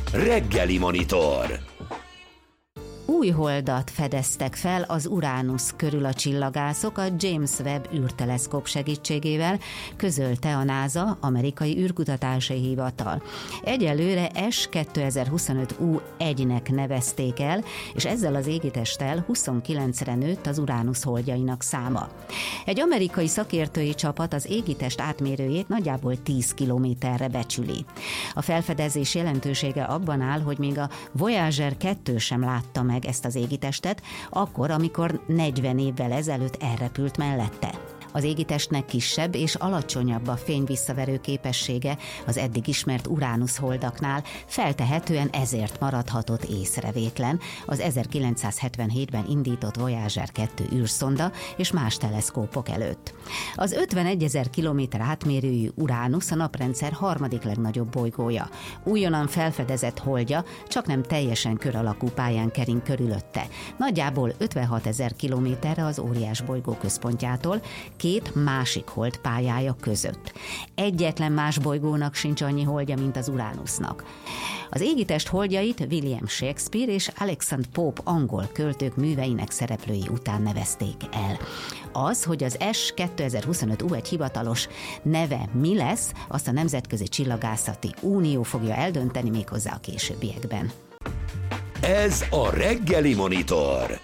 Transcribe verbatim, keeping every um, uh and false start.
Reggeli Monitor. Új holdat fedeztek fel az Uránusz körül a csillagászok a James Webb űrteleszkóp segítségével, közölte a NASA, amerikai űrkutatási hivatal. Egyelőre S kétezer-huszonöt U egynek nevezték el, és ezzel az égitesttel huszonkilencre nőtt az Uránusz holdjainak száma. Egy amerikai szakértői csapat az égitest átmérőjét nagyjából tíz kilométerre becsüli. A felfedezés jelentősége abban áll, hogy még a Voyager kettő sem látta meg ezt az égitestet, akkor, amikor negyven évvel ezelőtt elrepült mellette. Az égitestnek kisebb és alacsonyabb a fényvisszaverő képessége az eddig ismert Uránusz holdaknál, feltehetően ezért maradhatott észrevétlen az ezerkilencszázhetvenhétben indított Voyager kettő űrszonda és más teleszkópok előtt. Az ötvenegyezer kilométer átmérőjű Uránusz a naprendszer harmadik legnagyobb bolygója. Újonnan felfedezett holdja csak nem teljesen kör alakú pályán kering körülötte. Nagyjából ötvenhatezer kilométerre az óriás bolygó központjától, két másik hold pályája között. Egyetlen más bolygónak sincs annyi holdja, mint az Uránusznak. Az égitest holdjait William Shakespeare és Alexander Pope angol költők műveinek szereplői után nevezték el. Az, hogy az S kétezer-huszonöt U egy hivatalos neve mi lesz, azt a Nemzetközi Csillagászati Unió fogja eldönteni, méghozzá a későbbiekben. Ez a Reggeli Monitor.